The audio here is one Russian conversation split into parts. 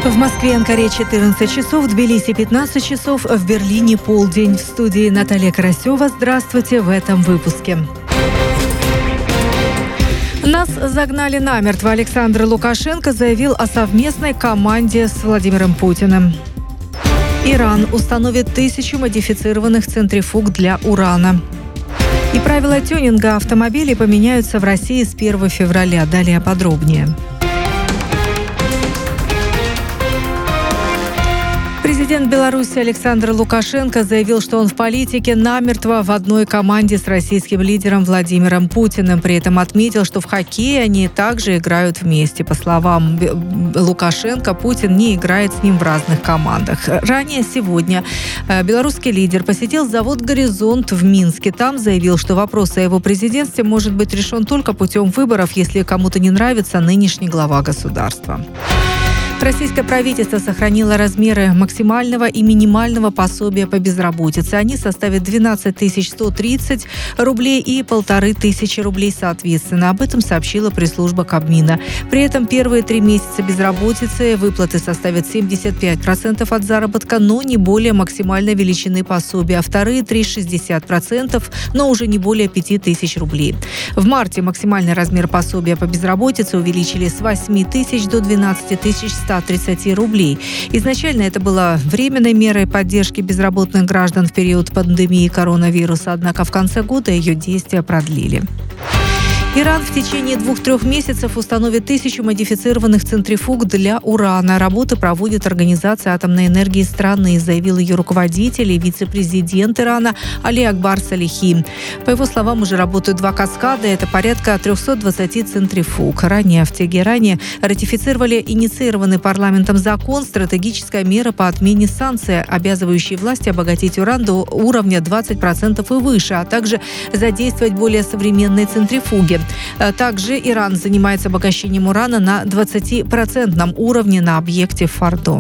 В Москве и Анкаре 14 часов, в Тбилиси 15 часов, в Берлине полдень. В студии Наталья Карасева. Здравствуйте в этом выпуске. Нас загнали намертво. Александр Лукашенко заявил о совместной команде с Владимиром Путиным. Иран установит 1000 модифицированных центрифуг для урана. И правила тюнинга автомобилей поменяются в России с 1 февраля. Далее подробнее. Президент Беларуси Александр Лукашенко заявил, что он в политике намертво в одной команде с российским лидером Владимиром Путиным. При этом отметил, что в хоккее они также играют вместе. По словам Лукашенко, Путин не играет с ним в разных командах. Ранее сегодня белорусский лидер посетил завод «Горизонт» в Минске. Там заявил, что вопрос о его президентстве может быть решен только путем выборов, если кому-то не нравится нынешний глава государства. Российское правительство сохранило размеры максимального и минимального пособия по безработице. Они составят 12 130 рублей и 1500 рублей соответственно. Об этом сообщила пресс-служба Кабмина. При этом первые 3 месяца безработицы выплаты составят 75% от заработка, но не более максимальной величины пособия. А вторые 3 – 60%, но уже не более 5000 рублей. В марте максимальный размер пособия по безработице увеличили с 8 тысяч до 12 130 рублей. Изначально это было временной мерой поддержки безработных граждан в период пандемии коронавируса, однако в конце года ее действия продлили. Иран в течение 2-3 месяцев установит 1000 модифицированных центрифуг для урана. Работы проводит Организация атомной энергии страны, заявил ее руководитель и вице-президент Ирана Али Акбар Салихи. По его словам, уже работают 2 каскада, это порядка 320 центрифуг. Ранее в Тегеране ратифицировали инициированный парламентом закон «Стратегическая мера по отмене санкций», обязывающий власти обогатить уран до уровня 20% и выше, а также задействовать более современные центрифуги. Также Иран занимается обогащением урана на 20% уровне на объекте Фордо.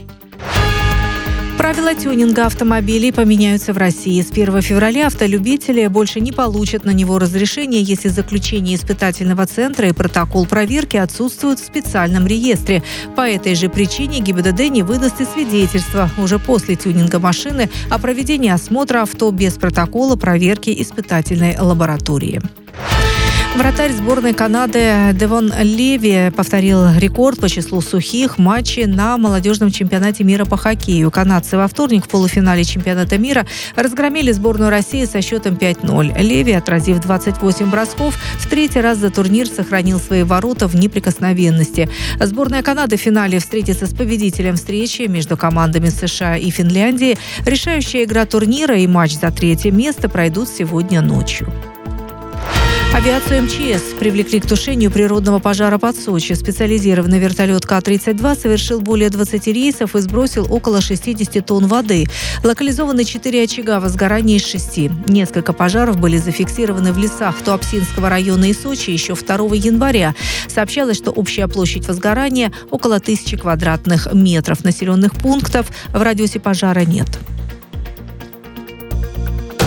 Правила тюнинга автомобилей поменяются в России. С 1 февраля автолюбители больше не получат на него разрешение, если заключение испытательного центра и протокол проверки отсутствуют в специальном реестре. По этой же причине ГИБДД не выдаст и свидетельство уже после тюнинга машины о проведении осмотра авто без протокола проверки испытательной лаборатории. Вратарь сборной Канады Девон Леви повторил рекорд по числу сухих матчей на молодежном чемпионате мира по хоккею. Канадцы во вторник в полуфинале чемпионата мира разгромили сборную России со счетом 5-0. Леви, отразив 28 бросков, в 3-й раз за турнир сохранил свои ворота в неприкосновенности. Сборная Канады в финале встретится с победителем встречи между командами США и Финляндии. Решающая игра турнира и матч за 3-е место пройдут сегодня ночью. Авиацию МЧС привлекли к тушению природного пожара под Сочи. Специализированный вертолет К-32 совершил более 20 рейсов и сбросил около 60 тонн воды. Локализованы 4 очага возгорания из 6. Несколько пожаров были зафиксированы в лесах Туапсинского района и Сочи еще 2 января. Сообщалось, что общая площадь возгорания около 1000 квадратных метров. Населенных пунктов в радиусе пожара нет.